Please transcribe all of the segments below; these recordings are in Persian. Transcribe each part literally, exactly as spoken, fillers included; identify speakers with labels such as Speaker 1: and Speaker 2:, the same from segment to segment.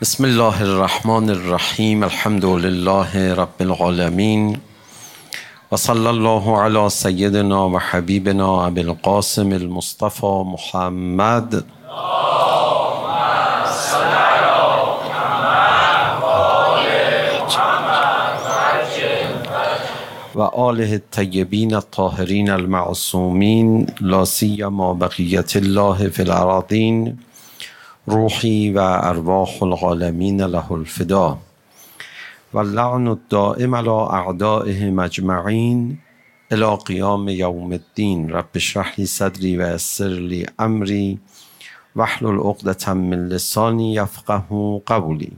Speaker 1: بسم الله الرحمن الرحیم. الحمد لله رب العالمین و صلی الله علی سیدنا و حبیبنا ابی القاسم المصطفى محمد و آله الطیبین الطاهرین المعصومین لا سیما بقیة الله فی الارضین روحی و ارواح العالمین له الفدا و اللعن الدائم علی اعدائهم اجمعین الی قیام یوم الدین. رب اشرح لی صدری و یسر لی امری واحلل عقدة من لسانی یفقهوا قولی.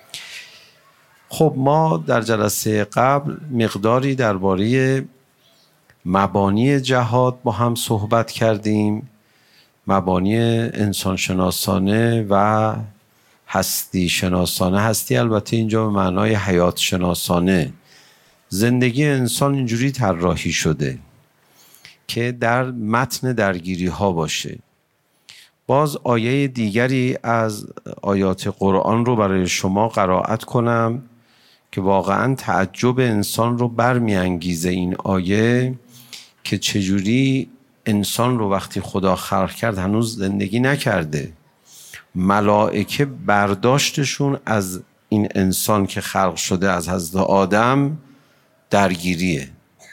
Speaker 1: خب ما در جلسه قبل مقداری درباره مبانی جهاد با هم صحبت کردیم، مبانی انسان شناسانه و هستی شناسانه. هستی البته اینجا به معنای حیات شناسانه. زندگی انسان اینجوری طراحی شده که در متن درگیری ها باشه. باز آیه دیگری از آیات قرآن رو برای شما قرائت کنم که واقعا تعجب انسان رو برمیانگیزه. این آیه که چجوری انسان رو وقتی خدا خلق کرد هنوز زندگی نکرده، ملائکه برداشتشون از این انسان که خلق شده از حضرت آدم درگیریه.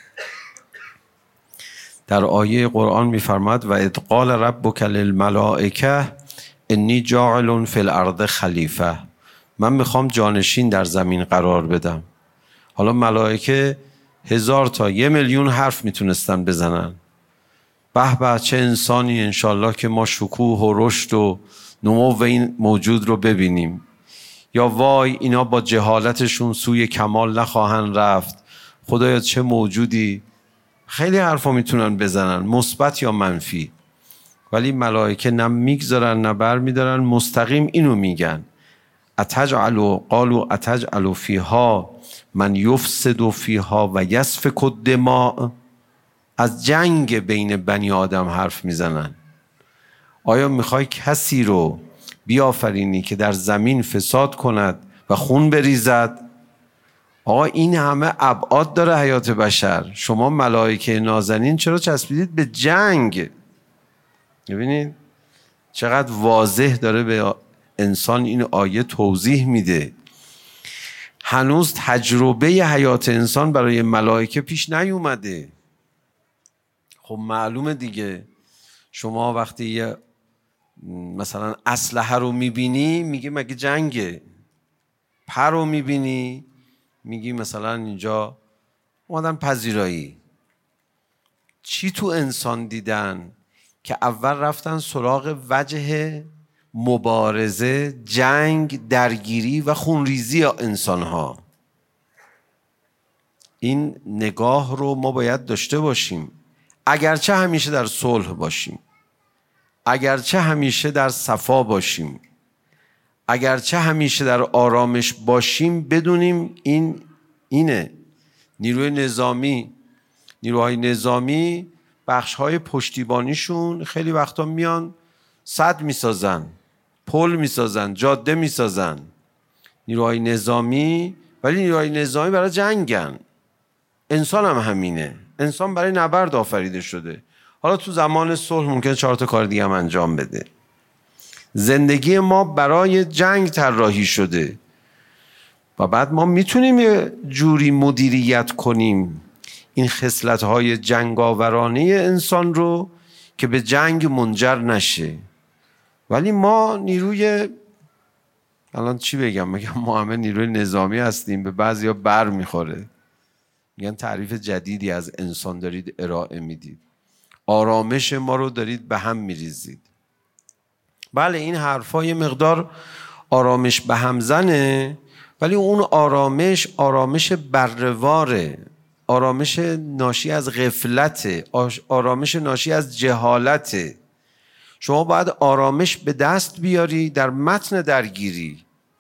Speaker 1: در آیه قرآن می‌فرماد و اذ قال ربک للملائکه انی جاعل فی الارض خلیفه، من میخوام جانشین در زمین قرار بدم. حالا ملائکه هزار تا یه میلیون حرف میتونستن بزنن، به به چه انسانی، انشالله که ما شکوه و رشد و نمو این موجود رو ببینیم، یا وای اینا با جهالتشون سوی کمال نخواهند رفت، خدایا چه موجودی. خیلی حرفا میتونن بزنن، مثبت یا منفی، ولی ملائکه نه میگذارن نه بر میدارن، مستقیم اینو میگن اتجعل قالوا اتجعل فیها من یفسد فیها و یسفک الدماء. از جنگ بین بنی آدم حرف میزنن. آیا میخوای کسی رو بیافرینی که در زمین فساد کند و خون بریزد؟ آقا این همه ابعاد داره حیات بشر. شما ملائکه نازنین چرا چسبیدید به جنگ؟ ببینید چقدر واضح داره به انسان این آیه توضیح میده. هنوز تجربه حیات انسان برای ملائکه پیش نیومده. خب معلومه دیگه، شما وقتی یه مثلا اسلحه رو میبینی میگی مگه جنگه، پر رو میبینی میگی مثلا اینجا اومدن پذیرایی. چی تو انسان دیدن که اول رفتن سراغ وجه مبارزه، جنگ، درگیری و خونریزی انسان ها؟ این نگاه رو ما باید داشته باشیم، اگرچه همیشه در صلح باشیم، اگرچه همیشه در صفا باشیم، اگرچه همیشه در آرامش باشیم، بدونیم این اینه. نیروی نظامی نیروهای نظامی بخش‌های پشتیبانیشون خیلی وقتا میان سد میسازن، پل میسازن، جاده میسازن، نیروهای نظامی. ولی نیروهای نظامی برای جنگن. انسان هم همینه، انسان برای نبرد آفریده شده. حالا تو زمان صلح ممکنه چهار تا کار دیگه هم انجام بده. زندگی ما برای جنگ طراحی شده و بعد ما میتونیم یه جوری مدیریت کنیم این خصلت‌های جنگاورانه انسان رو که به جنگ منجر نشه. ولی ما نیروی، الان چی بگم، میگم ما همه نیروی نظامی هستیم، به بعضیا بر میخوره، میگن تعریف جدیدی از انسان دارید ارائه میدید، آرامش ما رو دارید به هم میریزید. بله این حرفا یه مقدار آرامش به هم زنه، ولی اون آرامش آرامش برواره، آرامش ناشی از غفلته، آرامش ناشی از جهالته. شما باید آرامش به دست بیاری در متن درگیری.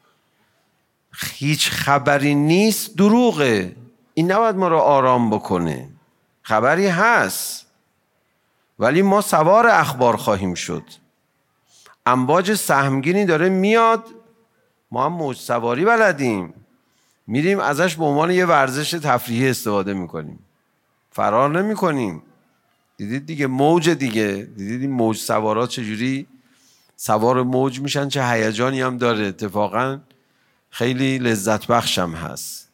Speaker 1: هیچ خبری نیست دروغه، این نباید ما رو آرام بکنه. خبری هست ولی ما سوار اخبار خواهیم شد. امواج سهمگینی داره میاد ما هم موج سواری بلدیم، میریم ازش به عنوان یه ورزش تفریحی استفاده میکنیم، فرار نمیکنیم. دیدید دیگه موج دیگه، دیدید این موج سوارا چجوری سوار موج میشن، چه هیجانی هم داره، اتفاقا خیلی لذت بخشم هست.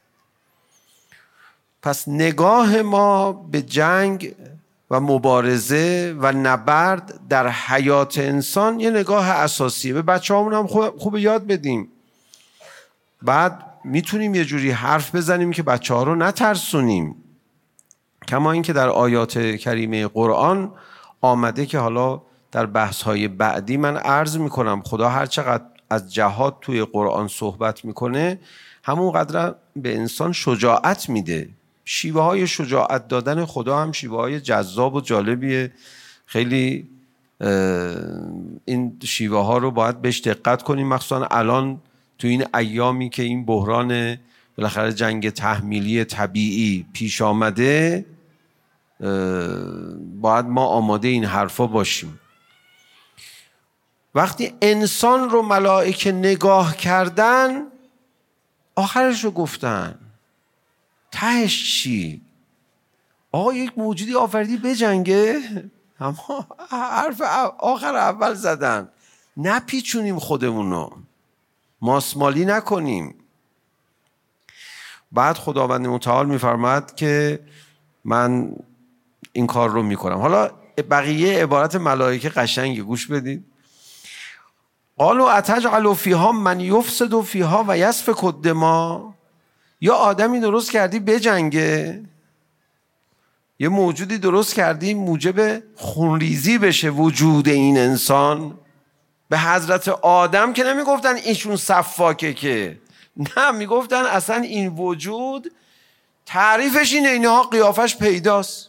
Speaker 1: پس نگاه ما به جنگ و مبارزه و نبرد در حیات انسان یه نگاه اساسیه. به بچه همون هم خوب, خوب یاد بدیم. بعد میتونیم یه جوری حرف بزنیم که بچه ها رو نترسونیم، کما اینکه در آیات کریمه قرآن آمده که حالا در بحث های بعدی من عرض میکنم خدا هر چقدر از جهاد توی قرآن صحبت میکنه همون قدر به انسان شجاعت میده. شیوه های شجاعت دادن خدا هم شیوه های جذاب و جالبیه. خیلی این شیوه ها رو باید بهش دقت کنیم، مخصوصا الان تو این ایامی که این بحران بالاخره جنگ تحمیلی طبیعی پیش آمده، باید ما آماده این حرفا باشیم. وقتی انسان رو ملائکه نگاه کردن آخرش رو گفتن، تهش چی؟ آقا یک موجودی آفریدی بجنگه؟ اما حرف آخر اول زدن. نپیچونیم خودمونو، ماسمالی نکنیم. بعد خداوند متعال میفرماد که من این کار رو میکنم. حالا بقیه عبارت ملائکه قشنگه، گوش بدید. قالوا اتجعل فیها من یفسد فیها و یسفک الدماء. یا آدمی درست کردی بجنگه، یه موجودی درست کردی موجب خونریزی بشه وجود این انسان. به حضرت آدم که نمیگفتن ایشون سفاکه، که نه، میگفتن اصلا این وجود تعریفش اینه، اینها قیافش پیداست.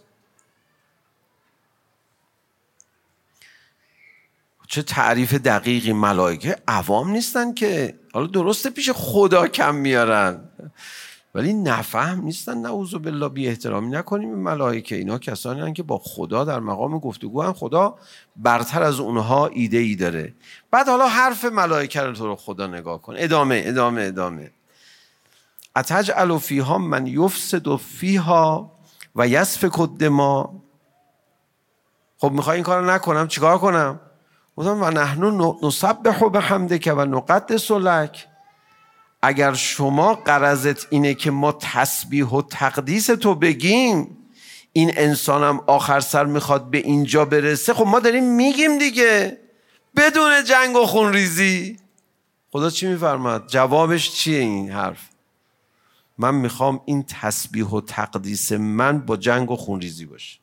Speaker 1: چه تعریف دقیقی. ملائکه عوام نیستن که، حالا درسته پیش خدا کم میارن ولی نفهم نیستن. نعوذ بالله، بی احترامی نکنیم به ملائکه. اینا کسانی هستن که با خدا در مقام گفتگو هم، خدا برتر از اونها ایده ای داره. بعد حالا حرف ملائکه رو تو رو خدا نگاه کن، ادامه ادامه ادامه. اتجعل فیها من یفسد فیها و یسفک الدماء. خب میخوای این کارو نکنم چیکار کنم؟ گفتم و نحن نسبح بحمدک و نقدس لک. اگر شما غرضت اینه که ما تسبیح و تقدیس تو بگیم، این انسانم آخر سر میخواد به اینجا برسه، خب ما داریم میگیم دیگه بدون جنگ و خونریزی. خدا چی میفرماد؟ جوابش چیه این حرف؟ من میخوام این تسبیح و تقدیس من با جنگ و خونریزی باشه،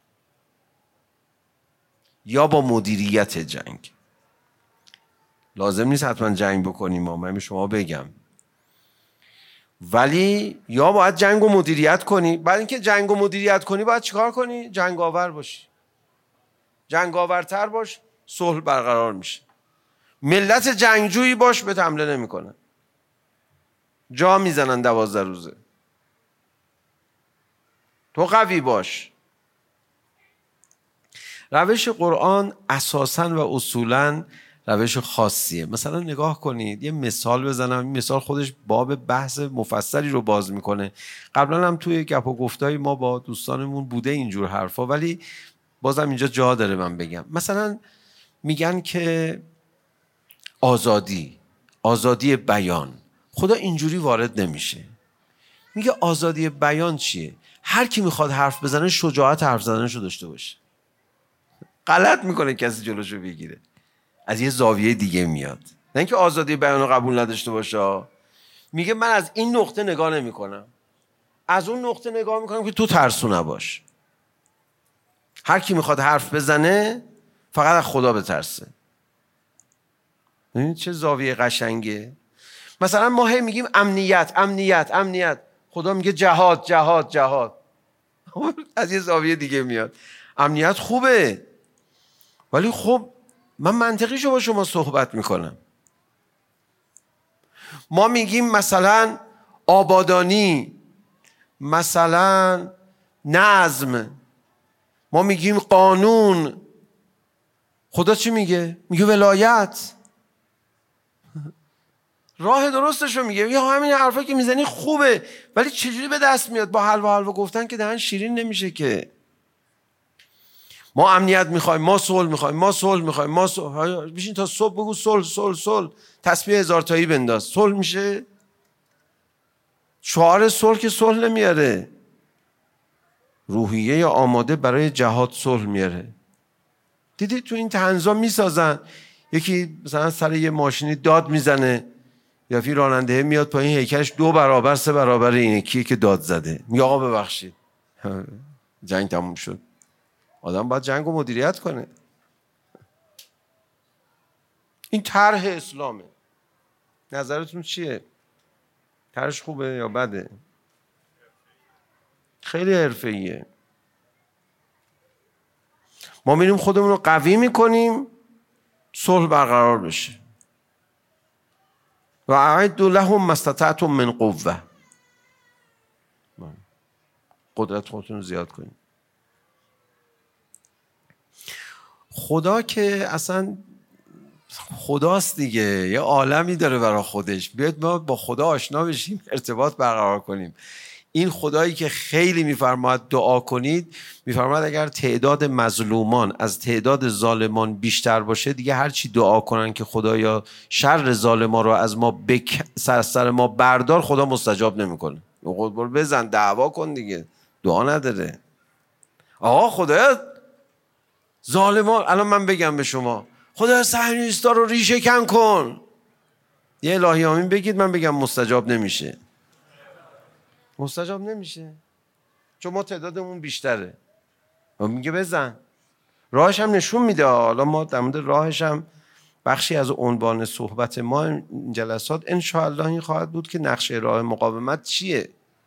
Speaker 1: یا با مدیریت جنگ. لازم نیست حتما جنگ بکنیم، ما من به شما بگم، ولی یا باید جنگ و مدیریت کنی. بعد اینکه جنگ و مدیریت کنی باید چیکار کنی؟ جنگاور باشی. جنگاورتر باش، صلح برقرار میشه. ملت جنگجویی باش، بهت حمله نمیکنن، جا میزنن دوازده روزه. تو قوی باش. روش قرآن اساساً و اصولاً روش خاصیه. مثلا نگاه کنید، یه مثال بزنم. این مثال خودش باب بحث مفصلی رو باز میکنه. قبلا هم توی گپ و گفتای ما با دوستانمون بوده اینجور حرفا، ولی بازم اینجا جا داره من بگم. مثلا میگن که آزادی، آزادی بیان. خدا اینجوری وارد نمیشه. میگه آزادی بیان چیه؟ هر کی میخواد حرف بزنه شجاعت حرف زدنشو داشته باشه. غلط میکنه کسی جلوشو بگیره، از یه زاویه دیگه میاد. نه اینکه آزادی بیان رو قبول نداشته باشه. میگه من از این نقطه نگاه نمی کنم، از اون نقطه نگاه میکنم که تو ترسو نباش. هر کی میخواد حرف بزنه فقط از خدا بترسه. ببینید چه زاویه قشنگه. مثلا ما هی میگیم امنیت امنیت امنیت، خدا میگه جهاد جهاد جهاد. از یه زاویه دیگه میاد. امنیت خوبه، ولی خب من منطقیشو با شما صحبت میکنم. ما میگیم مثلا آبادانی، مثلا نظم، ما میگیم قانون. خدا چی میگه؟ میگه ولایت. راه درستشو میگه. یا همین حرفا که میزنی خوبه، ولی چجوری به دست میاد؟ با حلوا حلوا گفتن که دهن شیرین نمیشه که. ما امنیت میخوایم، ما صلح میخوایم، ما صلح میخوایم، ما صلح. بشین تا صبح بگو صلح صلح صلح، تسبیح هزار تایی بنداز، صلح میشه؟ شعار صلح که صلح نمیاره. روحیه یا آماده برای جهاد صلح میاره. دیدی تو این طنزا میسازن، یکی مثلا سر یه ماشینی داد میزنه، یا فی راننده میاد پایین، هیکلش دو برابر سه برابر اینه کیه که داد زده، میگه آقا ببخشید جنگ تموم شد. آدم باید جنگ رو مدیریت کنه. این طرح اسلامه. نظرتون چیه؟ طرحش خوبه یا بده؟ خیلی حرفه‌ایه. ما میریم خودمون رو قوی میکنیم صلح برقرار بشه. و اعدوا لهم ما استطعتم من قوه، قدرت خودتون رو زیاد کنیم. خدا که اصلا خداست دیگه، یه عالمی داره برای خودش. بیاید ما با خدا آشنا بشیم، ارتباط برقرار کنیم. این خدایی که خیلی میفرماید دعا کنید، میفرماید اگر تعداد مظلومان از تعداد ظالمان بیشتر باشه، دیگه هر چی دعا کنن که خدایا شر ظالما رو از ما بک سر سر ما بردار، خدا مستجاب نمیکنه. برو بزن دعوا کن دیگه، دعا نداره. آقا خدایا ظالمان، الان من بگم به شما خدایا صهیونیستا رو ریشه کن کن، یه الهی آمین بگید، من بگم مستجاب نمیشه. مستجاب نمیشه چون ما تعدادمون بیشتره. و میگه بزن. راهش هم نشون میده. حالا ما در مورد راهش هم بخشی از عنوان صحبت ما این جلسات انشاءالله این خواهد بود که نقشه راه مقاومت چیه.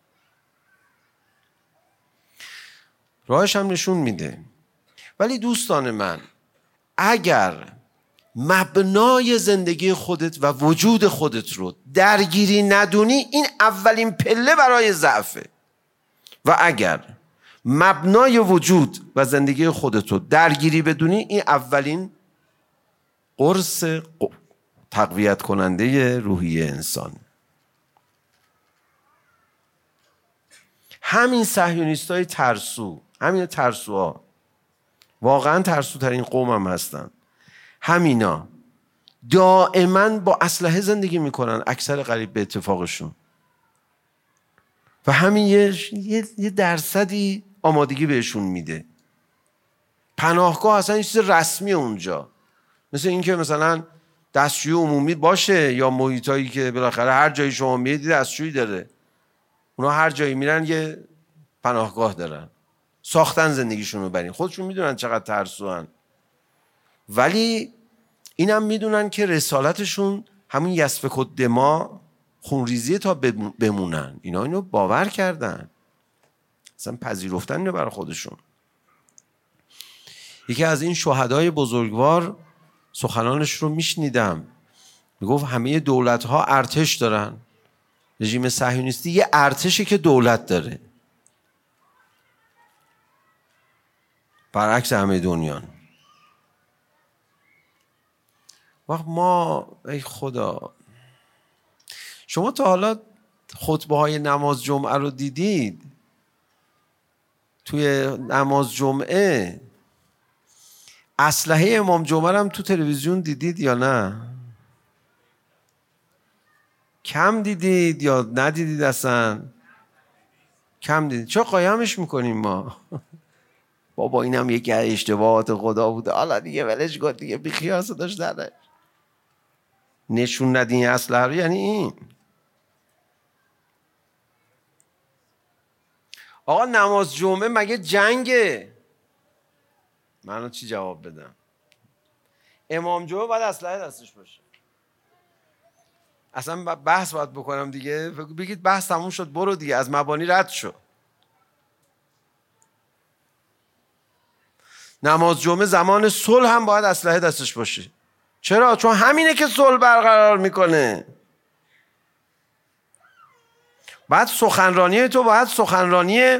Speaker 1: راهش هم نشون میده. ولی دوستان من، اگر مبنای زندگی خودت و وجود خودت رو درگیری ندونی، این اولین پله برای ضعفه. و اگر مبنای وجود و زندگی خودت رو درگیری بدونی، این اولین قرص تقویت کننده روحیه انسان. همین صهیونیستای ترسو، همین ترسوها، واقعا ترسوترین قوم هم هستن. همینا دائما با اسلحه زندگی میکنن، اکثر قریب به اتفاقشون. و همین یه, یه درصدی آمادگی بهشون میده. پناهگاه اصلا یه چیز رسمی اونجا، مثل این که مثلا دستشوی عمومی باشه یا محیطایی که بالاخره هر جایی شما میدید دستشویی داره. اونا هر جایی میرن یه پناهگاه دارن، ساختن زندگیشون رو برین. خودشون میدونن چقدر ترسوان، ولی اینم میدونن که رسالتشون همون یسفک الدما، خونریزی تا بمونن. اینا اینو باور کردن، اصلا پذیرفتن اینو برای خودشون. یکی از این شهدای بزرگوار سخنانش رو میشنیدم، میگفت همه دولت ها ارتش دارن، رژیم صهیونیستی یه ارتشی که دولت داره، برعکس همه دنیا. وقت ما ای خدا، شما تا حالا خطبه های نماز جمعه رو دیدید؟ توی نماز جمعه اسلحه امام جمعه هم تو تلویزیون دیدید یا نه؟ کم دیدید یا ندیدید؟ اصلا کم دیدید. چرا قایمش میکنیم ما؟ بابا اینم یکی از اشتباهات خدا بوده، حالا دیگه ولش کن دیگه، بی خیاس داشت داره. نشون ندین اسلحه رو یعنی این. آقا نماز جمعه مگه جنگه؟ من چی جواب بدم؟ امام جمعه باید اسلحه دستش باشه. اصلا بحث باید بکنم دیگه؟ بگید بحث تموم شد، برو دیگه، از مبانی رد شو. نماز جمعه زمان صلح هم باید اسلحه دستش باشه. چرا؟ چون همینه که صلح برقرار میکنه. بعد سخنرانی تو باید سخنرانی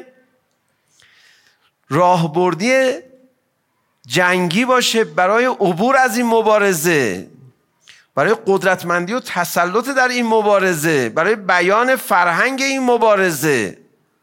Speaker 1: راهبردی جنگی باشه برای عبور از این مبارزه. برای قدرتمندی و تسلط در این مبارزه، برای بیان فرهنگ این مبارزه.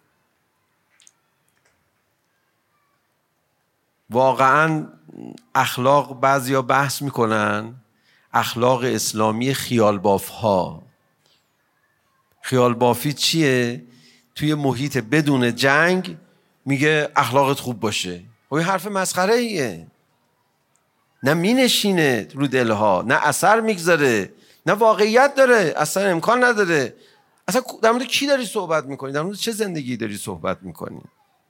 Speaker 1: واقعا اخلاق بعضیا بحث میکنن، اخلاق اسلامی خیال باف ها. خیال بافی چیه؟ توی محیط بدون جنگ میگه اخلاقت خوب باشه. و این حرف مسخره ایه. نه مینشینه رو دلها، نه اثر میگذاره، نه واقعیت داره، اصلا امکان نداره. اصلا در مورد کی داری صحبت میکنی؟ در مورد چه زندگی داری صحبت میکنی؟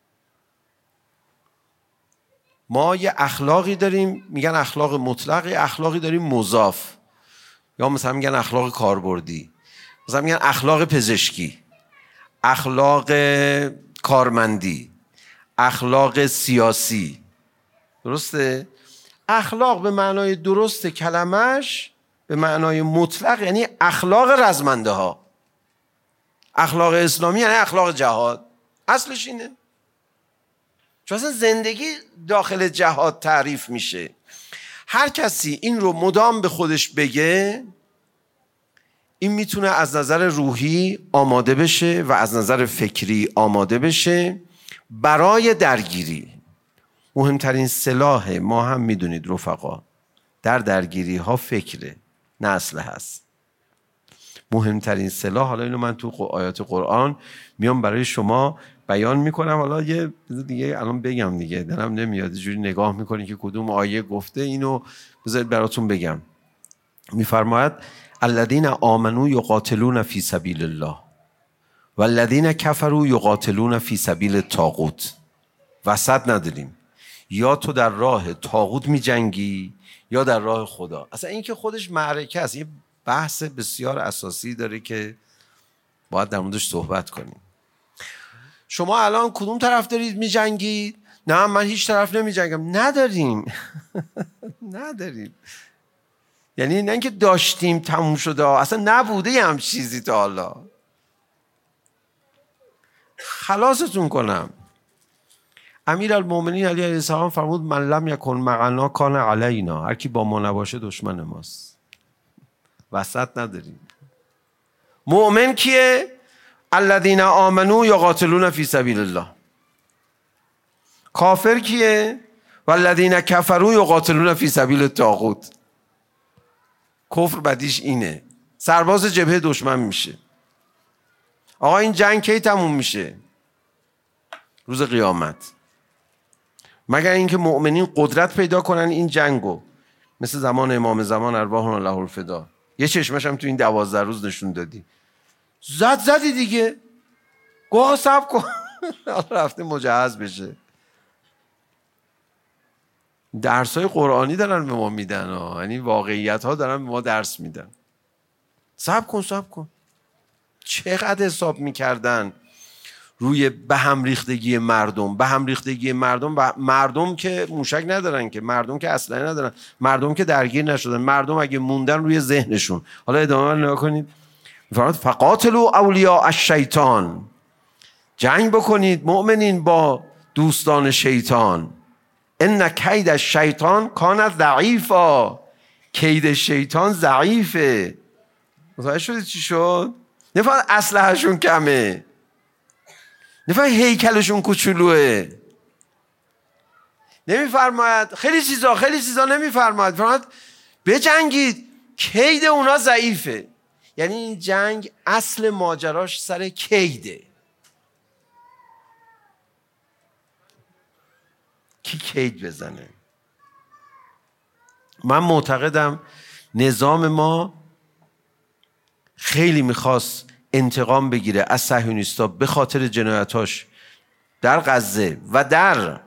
Speaker 1: ما یه اخلاقی داریم میگن اخلاق مطلق، یه اخلاقی داریم مضاف، یا مثلا میگن اخلاق کاربردی، مثلا میگن اخلاق پزشکی، اخلاق کارمندی، اخلاق سیاسی. درسته؟ اخلاق به معنای درست کلمش، به معنای مطلق یعنی اخلاق رزمنده ها. اخلاق اسلامی یعنی اخلاق جهاد. اصلش اینه. چون اصلا زندگی داخل جهاد تعریف میشه. هر کسی این رو مدام به خودش بگه، این میتونه از نظر روحی آماده بشه و از نظر فکری آماده بشه برای درگیری. مهمترین سلاح ما هم میدونید رفقا در درگیری ها فکره، نه اسلحه هست. مهمترین سلاح، حالا اینو من تو آیات قرآن میام برای شما بیان میکنم. حالا یه دیگه الان بگم دیگه، دلم نمیاد جوری نگاه میکنی که کدوم آیه گفته، اینو بذارید براتون بگم. میفرماید الذین آمنوا یقاتلون فی سبیل الله والذین کفروا یقاتلون فی سبیل الطاغوت. وسط نداریم، یا تو در راه طاغوت میجنگی یا در راه خدا. اصلا این که خودش معرکه است، یه بحث بسیار اساسی داره که باید در موردش صحبت کنیم. شما الان کدوم طرف دارید میجنگید؟ نه من هیچ طرف نمیجنگم. نداریم نداریم. یعنی نه اینکه داشتیم تموم شده، اصلا نبوده هم چیزی تا حالا. خلاصتون کنم. امیرالمومنین علی علیه السلام فرمود من لم یکن معنا کان علینا. هر کی با ما نباشه دشمن ماست. وسط نداریم. مؤمن کیه؟ الذین آمنوا یقاتلون فی سبیل الله. کافر کیه؟ والذین کفروا یقاتلون فی سبیل الطاغوت. کفر بدیش اینه، سرباز جبهه دشمن میشه. آقا این جنگ کی تموم میشه؟ روز قیامت. مگر اینکه مؤمنین قدرت پیدا کنن این جنگو، مثل زمان امام زمان ارواحنا له الفدا. یه چشمش هم تو این دوازده روز نشون دادی. زد زدی دیگه، گوه صبر کن رفته مجهز بشه. درس های قرآنی دارن به ما میدن، یعنی واقعیت ها دارن به ما درس میدن. صبر کن صبر کن. چقدر حساب میکردن روی به هم ریختگی مردم، به هم ریختگی مردم و مردم که موشک ندارن، که مردم که اسلحه ندارن، مردم که درگیر نشدن، مردم اگه موندن روی ذهنشون. حالا ادامه رو نگاه کنید. میفرماد فقاتلوا اولیاء الشیطان. جنگ بکنید مؤمنین با دوستان شیطان. ان کید الشیطان کان ضعیفا. کید شیطان ضعیفه. متوجه شدید چی شد؟ نه فقط اسلحه‌شون کمه، نه فقط هیکلشون کوچولوئه. نمیفرماید خیلی چیزا خیلی چیزا نمیفرماید. فرماید بجنگید، کید اونا ضعیفه. یعنی این جنگ اصل ماجراش سر کیده. کی کید بزنه؟ من معتقدم نظام ما خیلی میخواست انتقام بگیره از صهیونیستا به خاطر جنایتاش در غزه و در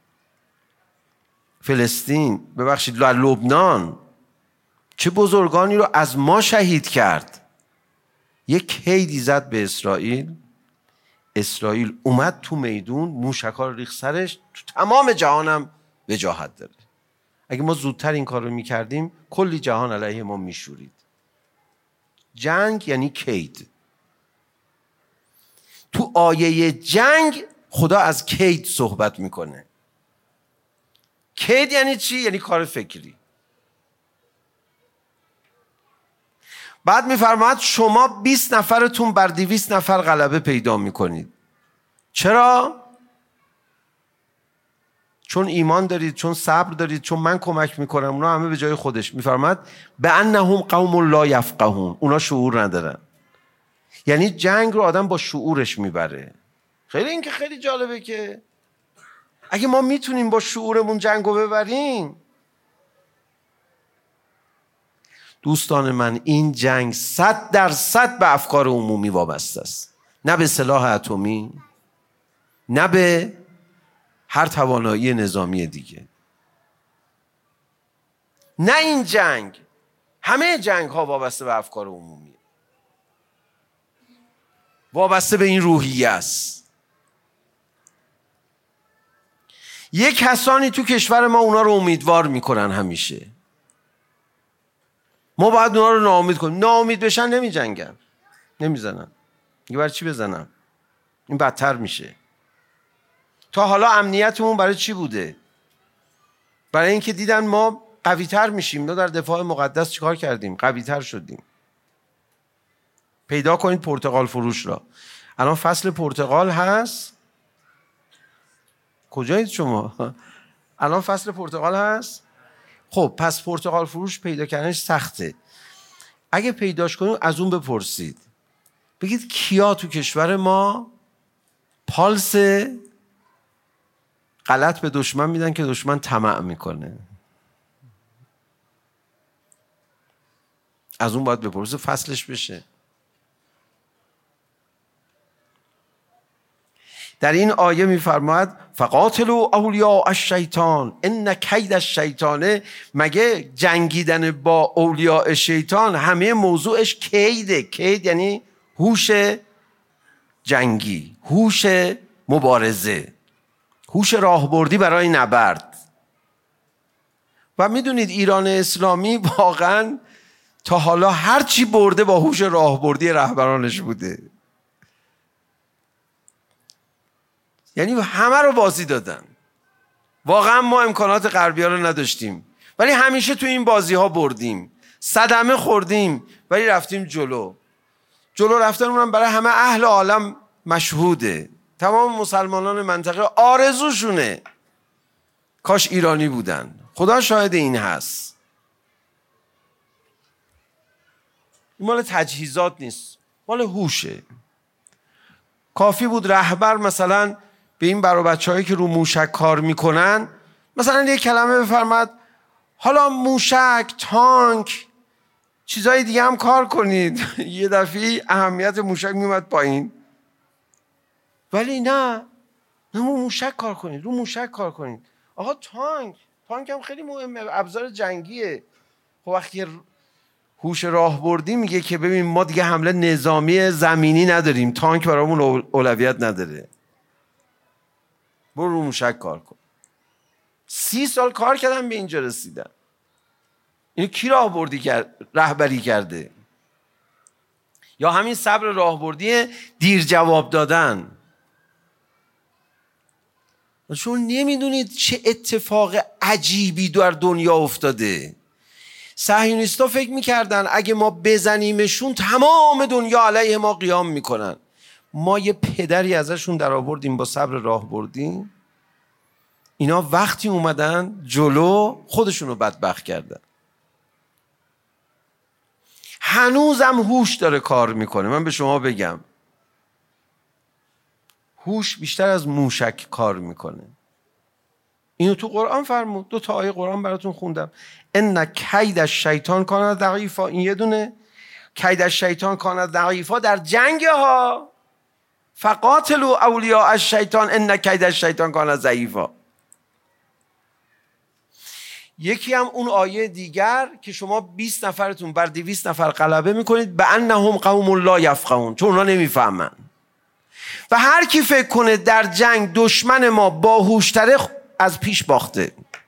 Speaker 1: فلسطین، ببخشید در لبنان. چه بزرگانی رو از ما شهید کرد. یک کیدی زد به اسرائیل. اسرائیل اومد تو میدون، موشک‌ها رو ریخت سرش. تو تمام جهانم وجاهت داره. اگه ما زودتر این کار رو میکردیم کلی جهان علیه ما میشورید. جنگ یعنی کید. تو آیه جنگ خدا از کید صحبت میکنه. کید یعنی چی؟ یعنی کار فکری. بعد میفرماید شما بیست نفرتون بر دویست نفر غلبه پیدا میکنید. چرا؟ چون ایمان دارید، چون صبر دارید، چون من کمک میکنم. اونا همه به جای خودش. میفرماید به انهم قوم لا یفقهون، اونا شعور ندارن. یعنی جنگ رو آدم با شعورش میبره. خیلی این که خیلی جالبه که اگه ما میتونیم با شعورمون جنگ رو ببریم. دوستان من، این جنگ صد درصد به افکار عمومی وابسته است، نه به سلاح اتمی، نه به هر توانایی نظامی دیگه. نه این جنگ، همه جنگ ها وابسته به افکار عمومی، وابسته به این روحیه است. یک کسانی تو کشور ما اونا رو امیدوار میکنن همیشه. ما باید اونا رو ناامید کنیم. ناامید بشن نمی جنگن، نمی زنن. دیگه برای چی بزنم؟ این بدتر میشه. تا حالا امنیتمون برای چی بوده؟ برای اینکه دیدن ما قوی تر میشیم. ما در دفاع مقدس چیکار کردیم؟ قوی تر شدیم. پیدا کنید پرتقال فروش را. الان فصل پرتقال هست. کجایید شما؟ الان فصل پرتقال هست؟ خب پس پرتقال فروش پیدا کردنش سخته. اگه پیداش کنید از اون بپرسید، بگید کیا تو کشور ما پالس غلط به دشمن میدن که دشمن طمع میکنه. از اون باید بپرسید، فصلش بشه. در این آیه میفرماید فقاتلوا اولیاء الشیطان ان کید الشیطان. مگه جنگیدن با اولیاء شیطان همه موضوعش کیده؟ کید یعنی هوش جنگی، هوش مبارزه، هوش راهبردی برای نبرد. و میدونید ایران اسلامی واقعا تا حالا هر چی برده با هوش راهبردی رهبرانش بوده. یعنی همه رو بازی دادن. واقعا ما امکانات غربی‌ها رو نداشتیم، ولی همیشه تو این بازی ها بردیم. صدمه خوردیم ولی رفتیم جلو. جلو رفتنمون هم برای همه اهل عالم مشهوده. تمام مسلمانان منطقه آرزوشونه کاش ایرانی بودن. خدا شاهد این هست. این مال تجهیزات نیست، مال هوشه. کافی بود رهبر مثلا به این برو بچه‌هایی که رو موشک کار میکنن مثلا یک کلمه بفرماد، حالا موشک، تانک، چیزای دیگه هم کار کنید. یه دفعه اهمیت موشک میومد پایین. ولی نه، نه موشک کار کنید، رو موشک کار کنید. آقا تانک، تانک هم خیلی مهمه، ابزار جنگیه. خب وقتی هوش راهبردی میگه که ببین ما دیگه حمله نظامی زمینی نداریم، تانک برامون اولویت نداره، برو رو موشک کار کن. سی سال کار کردن به اینجا رسیدن. اینو کی راهبردی کرد؟ رهبری کرده؟ یا همین صبر راهبردی، دیر جواب دادن. شما نمیدونید چه اتفاق عجیبی در دنیا افتاده. صهیونیستا فکر میکردن اگه ما بزنیمشون تمام دنیا علیه ما قیام میکنن. ما یه پدری ازشون در آوردیم با صبر راهبردی. اینا وقتی اومدن جلو خودشونو بدبخت کردن. هنوزم هوش داره کار میکنه. من به شما بگم هوش بیشتر از موشک کار میکنه. اینو تو قرآن فرمود. دو تا آیه قرآن براتون خوندم. ان کید الشیطان کان ضعیفا. این یه دونه. کید الشیطان کان ضعیفا در جنگ ها. فقاتلوا اولیاء الشیطان ان کید الشیطان کان ضعیفا. یکی هم اون آیه دیگر که شما بیست نفرتون بر دویست نفر غلبه میکنید به انهم قوم لا یفقهون، چون اونا نمیفهمن. و هر کی فکر کنه در جنگ دشمن ما باهوشتره از پیش باخته.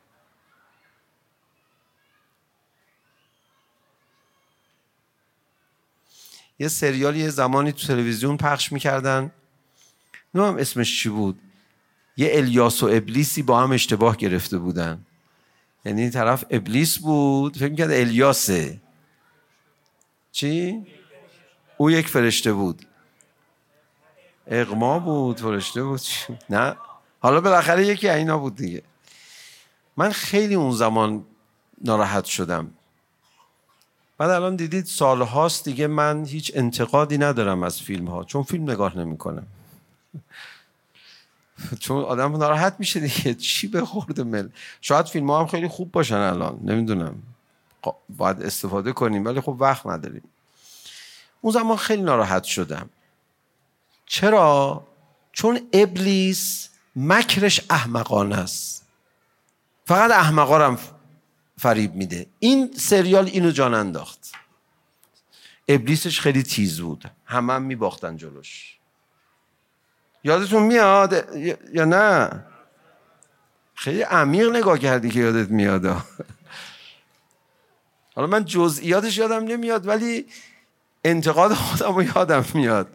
Speaker 1: یه سریالی یه زمانی تو تلویزیون پخش میکردن، نمیدونم اسمش چی بود، یه الیاس و ابلیسی با هم اشتباه گرفته بودن. یعنی این طرف ابلیس بود، فکر میکرد الیاسه. چی؟ او یک فرشته بود. اغما بود، فرشته بود، نه حالا بالاخره یکی اینا بود دیگه. من خیلی اون زمان ناراحت شدم. بعد الان دیدید سالهاست دیگه من هیچ انتقادی ندارم از فیلم ها، چون فیلم نگاه نمی کنم. چون آدم ناراحت میشه دیگه، چی به خورد مل. شاید فیلم ها هم خیلی خوب باشن الان، نمیدونم، باید استفاده کنیم، ولی خب وقت نداریم. اون زمان خیلی ناراحت شدم. چرا؟ چون ابلیس مکرش احمقانه است، فقط احمقا رو هم فریب میده. این سریال اینو جان انداخت. ابلیسش خیلی تیز بود، همه هم میباختن جلوش. یادتون میاد یا نه؟ خیلی عمیق نگاه کردی که یادت میاد. حالا من جزئیاتش یادم نمیاد ولی انتقاد خودم رو یادم میاد.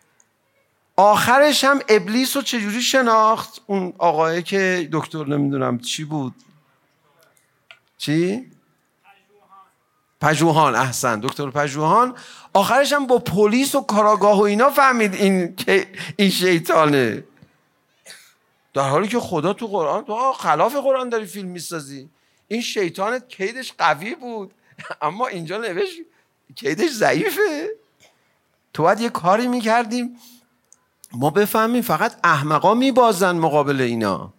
Speaker 1: آخرش هم ابلیس رو چجوری شناخت؟ اون آقایی که دکتر نمیدونم چی بود، چی؟ پژوهان. احسن، دکتر پژوهان. آخرش هم با پلیس و کاراگاه و اینا فهمید این که این شیطانه، در حالی که خدا تو قرآن تو خلاف قرآن داری فیلم میسازی. این شیطانت کیدش قوی بود اما اینجا نوشت کیدش ضعیفه. تو باید یه کاری میکردیم ما بفهمیم فقط احمقا میبازن مقابل اینا.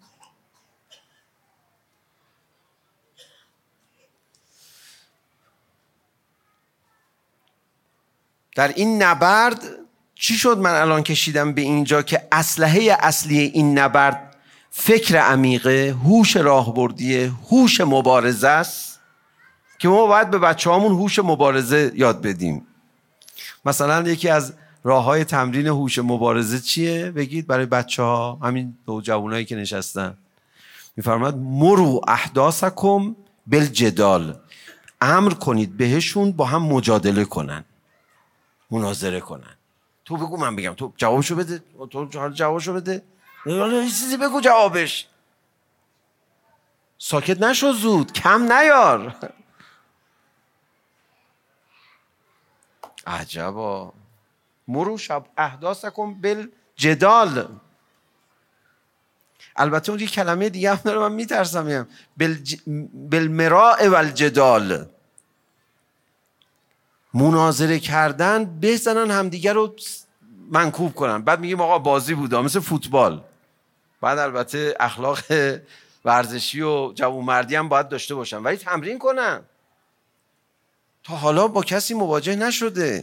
Speaker 1: در این نبرد چی شد؟ من الان کشیدم به اینجا که اسلحه اصلی این نبرد فکر عمیقه، هوش راهبردیه، هوش مبارزه است که ما باید به بچه هامون هوش مبارزه یاد بدیم. مثلا یکی از راه‌های تمرین هوش مبارزه چیه؟ بگید برای بچه ها، همین دو جوانایی که نشستن. میفرماد مرو احداثکم بالجدال، امر کنید بهشون با هم مجادله کنن، مناظره کنن. تو بگو من بگم، تو جوابشو بده، تو جوابشو بده، یه چیزی بگو جوابش. ساکت نشو، زود کم نیار. عجبا. مرو شب احداثکم بالجدال. البته اون یه کلمه دیگه هم داره من میترسم میگم بالج... بالمراء والجدال. مناظره کردن، بزنن همدیگه رو منکوب کنن. بعد میگیم آقا بازی بوده، مثل فوتبال. بعد البته اخلاق ورزشی و جوانمردی هم باید داشته باشن، ولی تمرین کنن. تا حالا با کسی مواجه نشده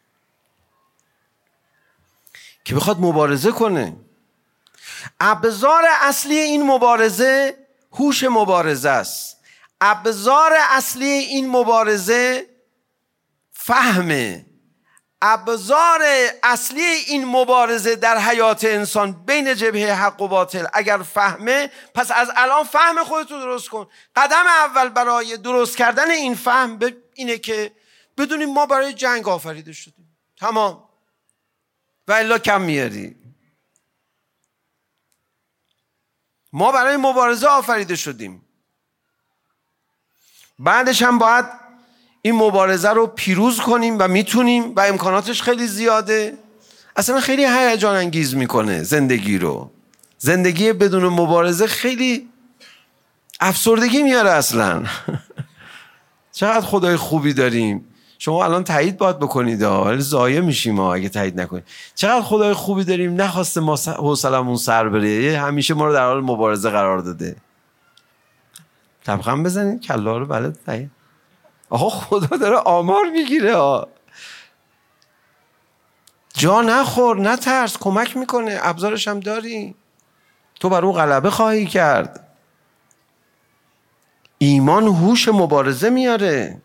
Speaker 1: که بخواد مبارزه کنه. ابزار اصلی این مبارزه هوش مبارزه است. ابزار اصلی این مبارزه فهمه. ابزار اصلی این مبارزه در حیات انسان بین جبهه حق و باطل اگر فهمه، پس از الان فهم خودتو درست کن. قدم اول برای درست کردن این فهم اینه که بدونیم ما برای جنگ آفریده شدیم، تمام، و الا کم میاری. ما برای مبارزه آفریده شدیم. بعدش هم باید این مبارزه رو پیروز کنیم و میتونیم و امکاناتش خیلی زیاده. اصلا خیلی هیجان انگیز میکنه زندگی رو. زندگی بدون مبارزه خیلی افسردگی میاره اصلا. چقدر خدای خوبی داریم. شما الان تایید باید بکنید، ولی ضایع میشیم اگه تایید نکنید. چقدر خدای خوبی داریم، نخواسته ما حوصلمون سر بره، همیشه ما رو در حال مبارزه قرار داده. تبخم بزنید کلا رو بلد تایید. آها خدا داره آمار میگیره. جا نخور، نترس، کمک میکنه، ابزارش هم داری. تو بر اون غلبه خواهی کرد. ایمان هوش مبارزه میاره.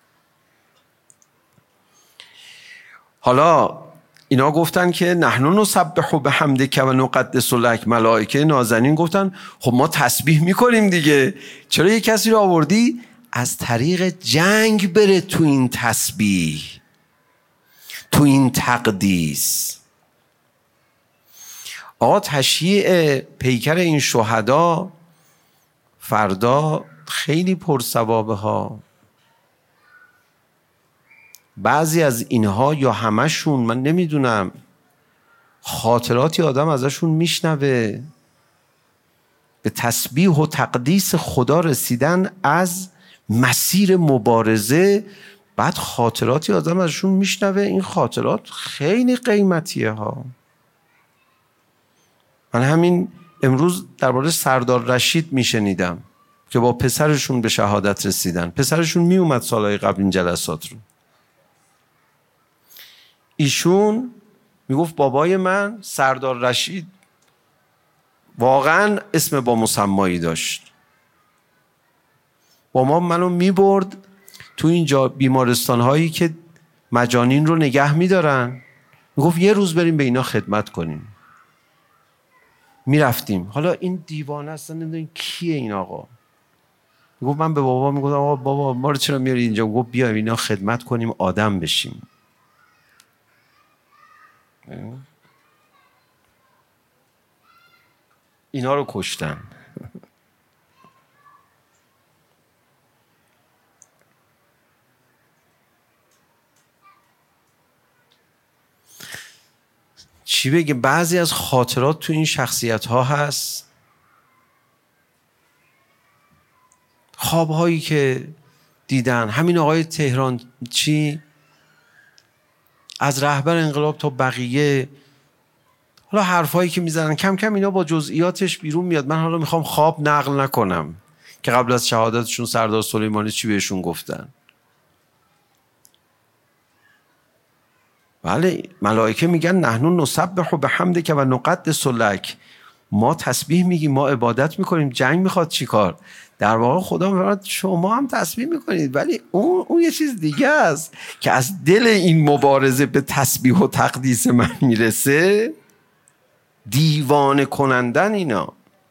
Speaker 1: حالا اینا گفتن که نحن نسبح بحمدک و نقدس لک. ملائکه نازنین گفتن خب ما تسبیح میکنیم دیگه، چرا یه کسی رو آوردی از طریق جنگ بره تو این تسبیح، تو این تقدیس؟ آقا تشییع پیکر این شهدا فردا خیلی پرثوابه ها. بعضی از اینها یا همشون، من نمیدونم، خاطراتی آدم ازشون میشنوه به تسبیح و تقدیس خدا رسیدن از مسیر مبارزه، بعد خاطراتی آدم ازشون میشنوه. این خاطرات خیلی قیمتیه ها. من همین امروز درباره سردار رشید میشنیدم که با پسرشون به شهادت رسیدن. پسرشون میومد سالهای قبل این جلسات رو. ایشون میگفت بابای من سردار رشید واقعا اسم با مسمایی داشت. با ما منو میبرد تو اینجا بیمارستان هایی که مجانین رو نگه میدارن، میگفت یه روز بریم به اینا خدمت کنیم. میرفتیم. حالا این دیوانه است، نمیدونم کیه این آقا. میگفت من به بابا میگفتم آقا بابا ما رو چرا میاری اینجا؟ میگفت بیا اینا خدمت کنیم آدم بشیم. اینا رو کشتن. چی بگه؟ بعضی از خاطرات تو این شخصیت ها هست، خوابهایی که دیدن. همین آقای تهران چی از رهبر انقلاب تا بقیه، حالا حرفایی که میزنن کم کم اینا با جزئیاتش بیرون میاد. من حالا میخوام خواب نقل نکنم که قبل از شهادتشون سردار سلیمانی چی بهشون گفتن. بله، ملائکه میگن نحن نسبح بحمدک و نقدس لک، ما تسبیح میگیم، ما عبادت میکنیم. جنگ میخواد چی کار؟ در واقع خدا میفرماید شما هم تسبیح میکنید، ولی اون اون یه چیز دیگه است که از دل این مبارزه به تسبیح و تقدیس من میرسه. دیوانه کنندن اینا.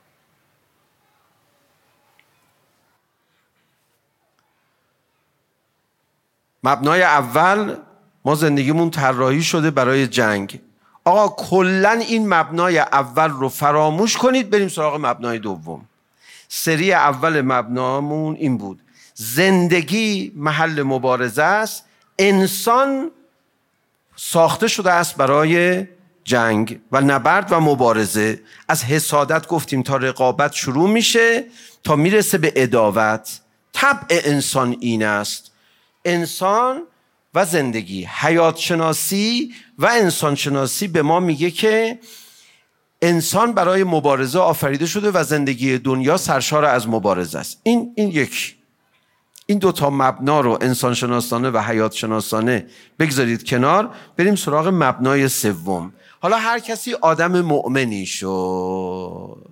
Speaker 1: مبنای اول، ما زندگیمون طراحی شده برای جنگ. آقا کلن این مبنای اول رو فراموش کنید، بریم سراغ مبنای دوم. سری اول مبنامون این بود: زندگی محل مبارزه است، انسان ساخته شده است برای جنگ و نبرد و مبارزه. از حسادت گفتیم تا رقابت شروع میشه تا میرسه به عداوت. طبع انسان این است. انسان و زندگی، حیات شناسی و انسان شناسی به ما میگه که انسان برای مبارزه آفریده شده و زندگی دنیا سرشار از مبارزه است. این این یک این دو تا مبنا رو، انسان شناسانه و حیات شناسانه، بگذارید کنار، بریم سراغ مبنای سوم. حالا هر کسی آدم مؤمنی شد،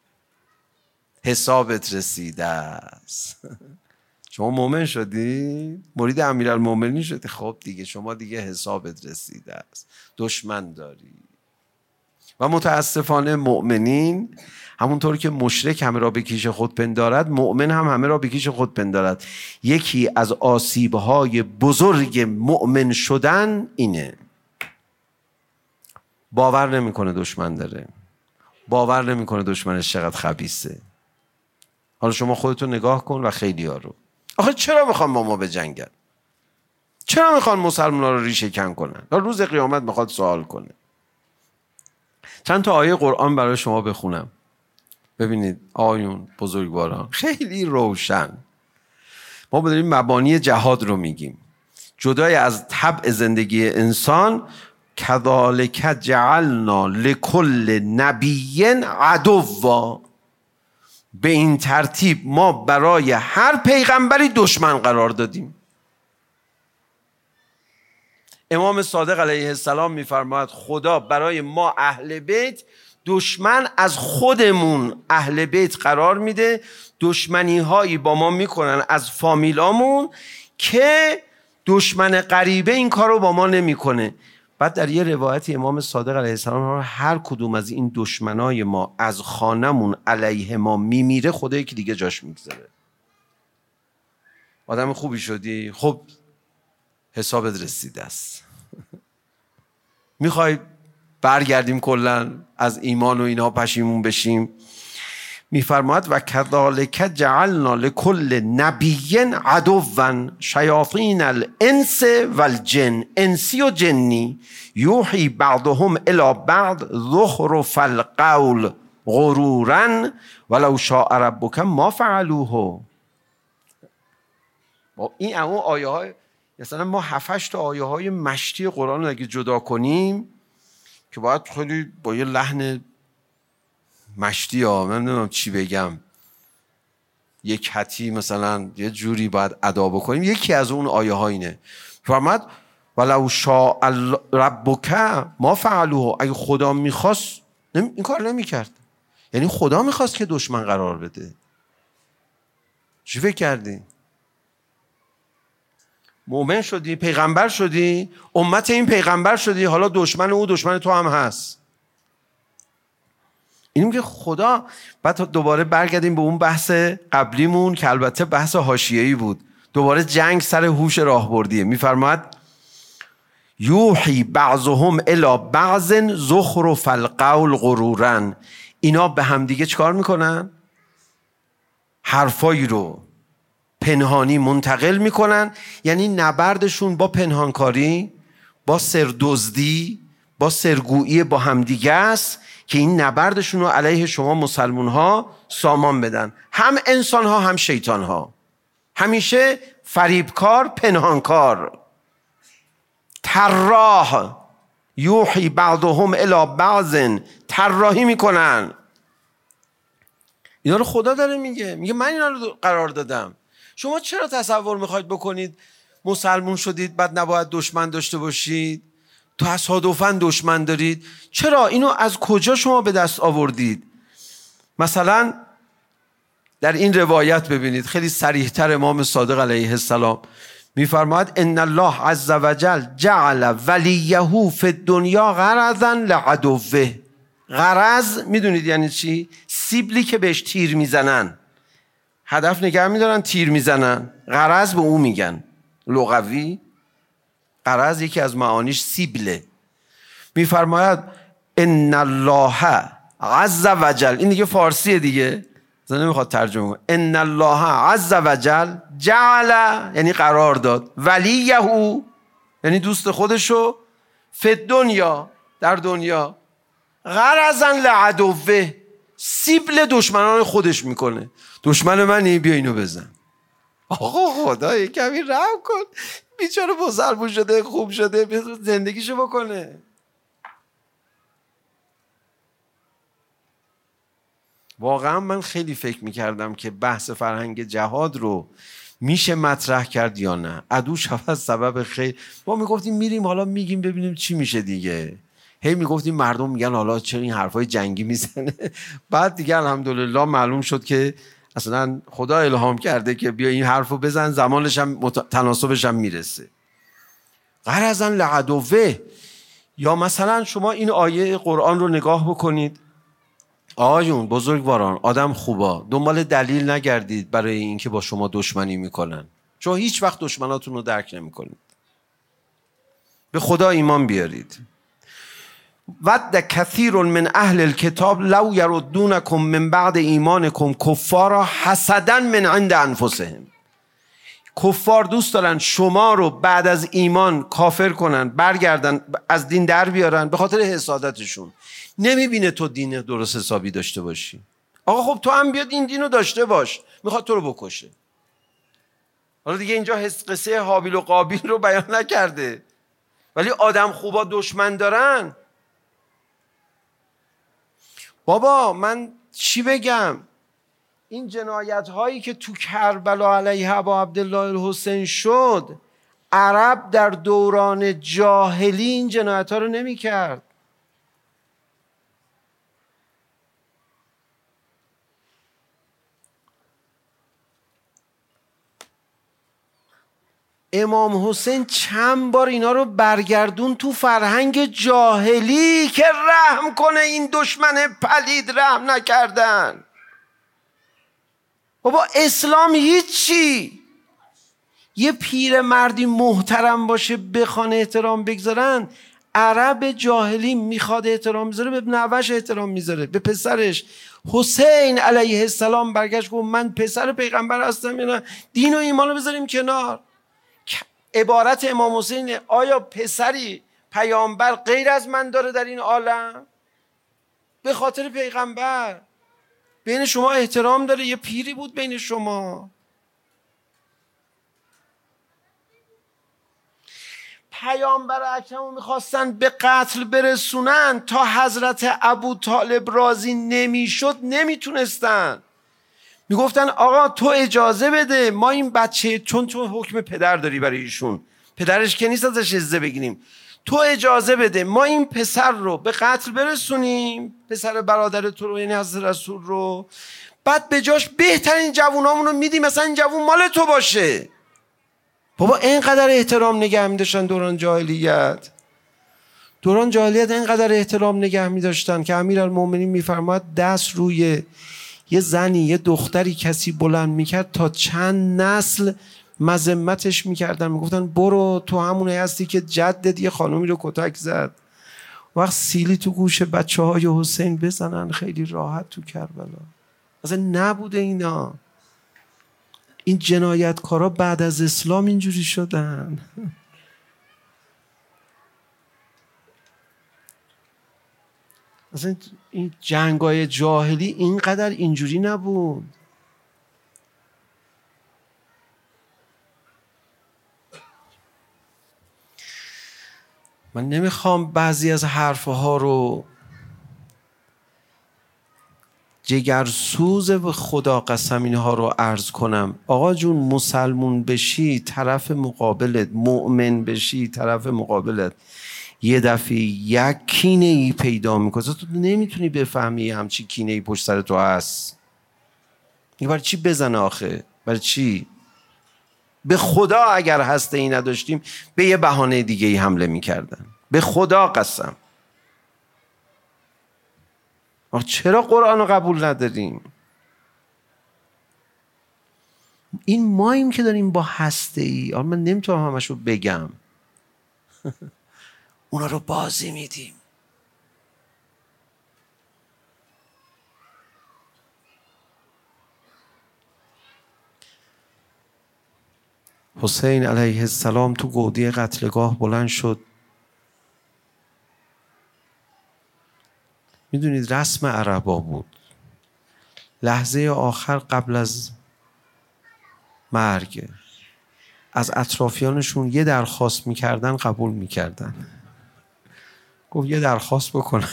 Speaker 1: حسابت رسیده است. شما مؤمن شدی؟ مرید امیرالمومنین شدی، خب دیگه شما دیگه حسابت رسیده است. دشمن داری. و متاسفانه مؤمنین همونطور که مشرک همه را به کیش خود پندارد، مؤمن هم همه را به کیش خود پندارد. یکی از آسیب‌های بزرگ مؤمن شدن اینه: باور نمی‌کنه دشمن داره، باور نمی‌کنه دشمنش چقدر خبیثه. حالا شما خودتو نگاه کن و خیلی ها رو. آخه چرا میخوان با ما بجنگن؟ چرا میخوان مسلمان ها رو ریشه کن کنن؟ روز قیامت میخواد سوال کنه. چند تا آیه قرآن برای شما بخونم ببینید آیون بزرگواران خیلی روشن. ما داریم مبانی جهاد رو میگیم. جدای از طبع زندگی انسان، کذالک جعلنا لکل نبی عدوا، به این ترتیب ما برای هر پیغمبری دشمن قرار دادیم. امام صادق علیه السلام میفرماید خدا برای ما اهل بیت دشمن از خودمون اهل بیت قرار میده. دشمنی هایی با ما میکنن از فامیلامون که دشمن غریبه این کارو با ما نمیکنه. بعد در یه روایتی امام صادق علیه السلام هر کدوم از این دشمنای ما از خانمون علیه ما میمیره، خدایی که دیگه جاش میگذاره. آدم خوبی شدی، خب حسابت رسیده است. میخوای برگردیم کلن از ایمان و اینا پشیمون بشیم؟ میفرماید و کذالک جعلنا لکل نبی عدوا شیاطین الانس والجن، انسی و جنی، یوحی بعضهم الی بعض زخرف القول غرورا ولو شاء ربک ما فعلوه. با این اون آیه های مثلا ما هفتش تا آیه های مشتی قرآن رو اگه جدا کنیم که باید خیلی با یه لحن مشتی ها، من نمیدونم چی بگم، یک حتی مثلا یه جوری باید ادا بکنیم. یکی از اون آیه ها اینه فرمود ولو شاء ربک ما فعلوه، اگه خدا میخواست این کار نمیکرد. یعنی خدا میخواست که دشمن قرار بده. چی فکر کردی؟ مؤمن شدی، پیغمبر شدی، امت این پیغمبر شدی، حالا دشمن او دشمن تو هم هست. اینیم که خدا. بعد دوباره برگردیم به اون بحث قبلیمون که البته بحث حاشیه‌ای بود، دوباره جنگ سر هوش راهبردیه. میفرماید یوحی بعضهم الی بعض زخرف القول غرورا، اینا به همدیگه چکار میکنن؟ حرفایی رو پنهانی منتقل میکنن. یعنی نبردشون با پنهانکاری، با سردزدی، با سرگویی با همدیگه است که این نبردشون رو علیه شما مسلمون ها سامان بدن، هم انسان ها هم شیطان ها. همیشه فریبکار، پنهانکار، طراح، یوحی بعضهم الی بعض، طراحی میکنن. اینا رو خدا داره میگه، میگه من اینا رو قرار دادم. شما چرا تصور میخواید بکنید مسلمون شدید بعد نباید دشمن داشته باشید؟ تصادفاً دشمن دارید؟ چرا؟ اینو از کجا شما به دست آوردید؟ مثلا در این روایت ببینید خیلی صریح‌تر امام صادق علیه السلام میفرماید ان الله عز وجل جعل ولیه فی الدنیا غرضا لعدوه. غرض میدونید یعنی چی؟ سیبلی که بهش تیر میزنن، هدف نگه میدارن تیر میزنن، غرض به اون میگن. لغوی غرض یکی از معانیش سیبله. میفرماید ان الله عز وجل، این دیگه فارسیه دیگه، زن نمیخواد ترجمه کنه. ان الله عز وجل جعل یعنی قرار داد، ولیه یعنی دوست خودشو، فی دنیا در دنیا، غرضا لعدوه سیبل دشمنان خودش میکنه. دشمن منی بیا اینو بزن. آقا خدا یه کمی رحم کن، بیچاره مسلمون شده خوب شده زندگیشو بکنه. واقعا من خیلی فکر میکردم که بحث فرهنگ جهاد رو میشه مطرح کرد یا نه. عدو شود سبب خیر. ما میگفتیم میریم حالا میگیم ببینیم چی میشه دیگه. هی میگفتیم مردم میگن حالا چرا این حرفای جنگی میزنه. بعد دیگه الحمدلله معلوم شد که اصلا خدا الهام کرده که بیا این حرفو بزن، زمانش هم مت... تناسبش هم میرسه. غرضا لعدوه. یا مثلا شما این آیه قرآن رو نگاه بکنید. آقایون بزرگواران، آدم خوبا، دنبال دلیل نگردید برای اینکه با شما دشمنی میکنن، چون هیچ وقت دشمناتون رو درک نمیکنید. به خدا ایمان بیارید. ود کثیر من اهل الکتاب لو یردونکم من بعد ایمانکم کفارا حسدا من عند انفسهم. کفار دوست دارن شما رو بعد از ایمان کافر کنن، برگردن از دین در بیارن به خاطر حسادتشون. نمیبینه تو دین درست حسابی داشته باشی. آقا خب تو هم بیاد این دین رو داشته باش، میخواد تو رو بکشه. حالا دیگه اینجا قصه هابیل و قابیل رو بیان نکرده، ولی آدم خوبا دشمن دارن. بابا من چی بگم؟ این جنایت هایی که تو کربلا علیه ابا عبدالله الحسین شد، عرب در دوران جاهلی این جنایت ها رو نمی کرد. امام حسین چند بار اینا رو برگردون تو فرهنگ جاهلی که رحم کنه این دشمن پلید رحم نکردن. بابا اسلام هیچی. یه پیر مردی محترم باشه بخوان احترام بگذارن، عرب جاهلی میخواد احترام میذاره، به نوش احترام میذاره، به پسرش. حسین علیه السلام برگشت گفت من پسر پیغمبر هستم یا نه؟ دین و ایمان رو بذاریم کنار. عبارت امام حسین: آیا پسری پیامبر غیر از من داره در این عالم؟ به خاطر پیغمبر. بین شما احترام داره، یه پیری بود بین شما. پیامبر اکرم رو میخواستن به قتل برسونن، تا حضرت ابو طالب راضی نمیشد نمیتونستن. میگفتن آقا تو اجازه بده ما این بچه، چون تو حکم پدر داری برای ایشون، پدرش که نیست ازش اجازه بگیریم، تو اجازه بده ما این پسر رو به قتل برسونیم، پسر برادر تو رو، یعنی حضرت رسول رو، بعد به جاش بهترین جوونامون رو میدیم، مثلا این جوون مال تو باشه. بابا اینقدر احترام نگه می‌داشتن دوران جاهلیت. دوران جاهلیت اینقدر احترام نگه می‌داشتن که امیرالمومنین میفرماد دست روی یه زنی، یه دختری کسی بلند میکرد تا چند نسل مذمتش میکردن، میگفتن برو تو همونه هستی که جدت یه خانومی رو کتک زد. وقت سیلی تو گوش بچه های حسین بزنن خیلی راحت تو کربلا. اصلا نبوده اینا. این جنایتکارا بعد از اسلام اینجوری شدن. اصلا این جنگای جاهلی اینقدر اینجوری نبود. من نمیخوام بعضی از حرفها رو جگرسوز و خدا قسم اینها رو عرض کنم. آقا جون مسلمون بشی طرف مقابلت، مؤمن بشی طرف مقابلت یه دفعه یک کینه ای پیدا میکنه، تو نمیتونی بفهمی همچی کینه ای پشت سر تو هست. این برای چی بزنه آخه؟ برای چی؟ به خدا اگر هسته ای نداشتیم به یه بهانه دیگه ای حمله میکردن. به خدا قسم. آخه چرا قرآن رو قبول نداریم؟ این ماییم که داریم با هسته ای. آره من نمیتونم همش رو بگم. اونا رو بازی میدیم. حسین علیه السلام تو گودی قتلگاه بلند شد. میدونید رسم عربا بود، لحظه آخر قبل از مرگ از اطرافیانشون یه درخواست میکردن، قبول میکردن. گفت یه درخواست بکنم.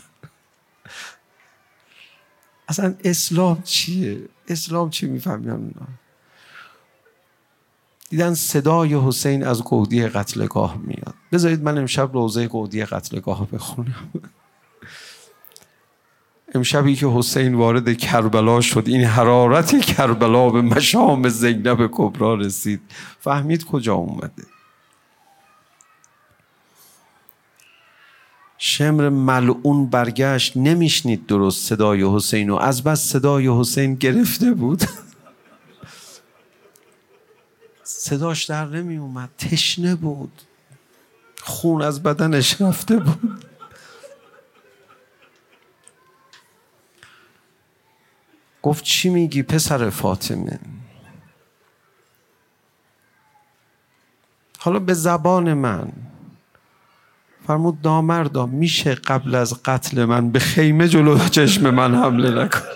Speaker 1: اصلا اسلام چیه؟ اسلام چی میفهمیدن اونا؟ دیدن صدای حسین از گودی قتلگاه میاد. بذارید من امشب روزه گودی قتلگاه بخونم. امشبی که حسین وارد کربلا شد، این حرارت کربلا به مشام زینب کبرا رسید، فهمید کجا اومده. شمر ملعون برگشت، نمیشنید درست صدای حسین و از بس صدای حسین گرفته بود صداش در نمی اومد، تشنه بود، خون از بدنش رفته بود. گفت چی میگی پسر فاطمه؟ حالا به زبان من فرمود نامردا میشه قبل از قتل من به خیمه جلو چشم من حمله نکن.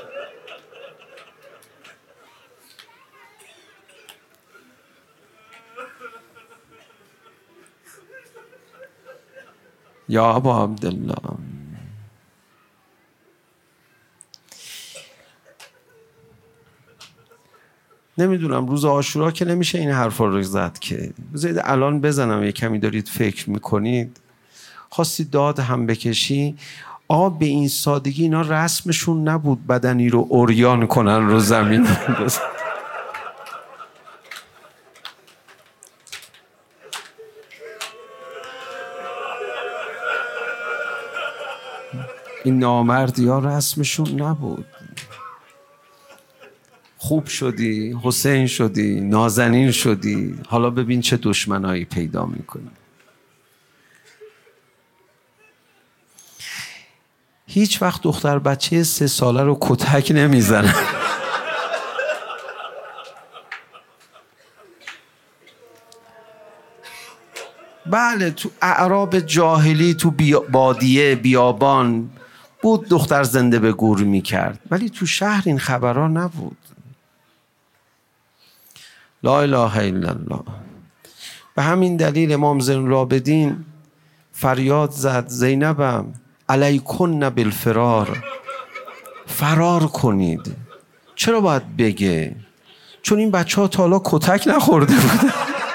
Speaker 1: یا ابا عبدالله، نمیدونم روز عاشورا که نمیشه این حرفا رو زد که. بذارید الان بزنم، یه کمی دارید فکر میکنید، خواستی داد هم بکشی. آقا به این سادگی اینا رسمشون نبود بدنی رو عریان کنن رو زمین. این نامردی ها رسمشون نبود. خوب شدی، حسین شدی، نازنین شدی، حالا ببین چه دشمنایی پیدا میکنی. هیچ وقت دختر بچه سه ساله رو کتک نمیزنن. بله تو اعراب جاهلی، تو بیا بادیه بیابان بود دختر زنده به گور میکرد، ولی تو شهر این خبرها نبود. لا اله الا الله. به همین دلیل امام زین العابدین فریاد زد زینبم علیکن بالفرار، فرار کنید. چرا باید بگه؟ چون این بچه ها تا حالا کتک نخورده بودن،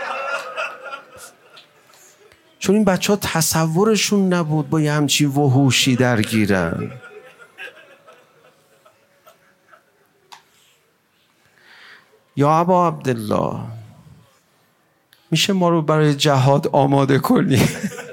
Speaker 1: چون این بچه ها تصورشون نبود با یه همچی وحوشی درگیرن. یا ابا عبدالله، میشه ما رو برای جهاد آماده کنی؟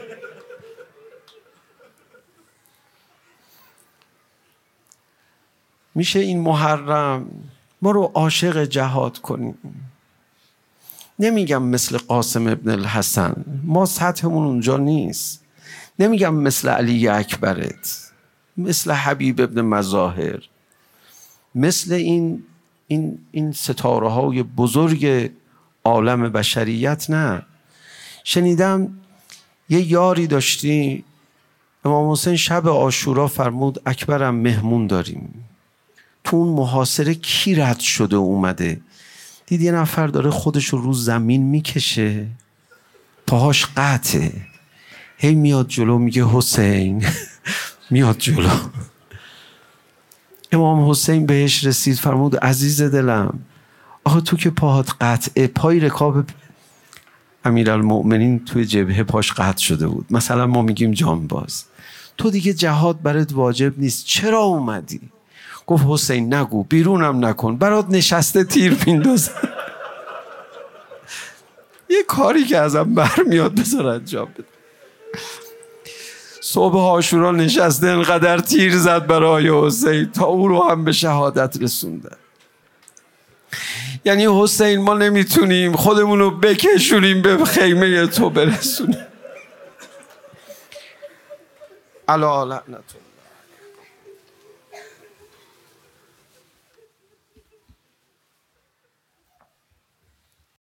Speaker 1: میشه این محرم ما رو عاشق جهاد کنی؟ نمیگم مثل قاسم ابن الحسن، ما سطحمون اونجا نیست. نمیگم مثل علی اکبرت، مثل حبیب ابن مظاهر، مثل این این این ستاره های بزرگ عالم بشریت. نه. شنیدم یه یاری داشتی، امام حسین شب عاشورا فرمود اکبرم مهمون داریم. تو اون محاصره کی رد شده اومده؟ دید یه نفر داره خودشو رو زمین میکشه، پاهاش قطعه، هی میاد جلو میگه حسین. میاد جلو. امام حسین بهش رسید فرمود عزیز دلم، آخه تو که پاهات قطعه، پای رکاب امیرالمؤمنین توی جبهه پاش قطع شده بود، مثلا ما میگیم جانباز، تو دیگه جهاد برات واجب نیست، چرا اومدی؟ گفت حسین نگو، بیرونم نکن، برات نشسته تیر پیندازم. یه کاری که ازم برمیاد بذار انجام بده. صبح عاشورا نشسته انقدر تیر زد برای حسین تا او رو هم به شهادت رسونده. یعنی حسین ما نمیتونیم خودمون رو بکشونیم به خیمه تو برسونیم. علی لعنت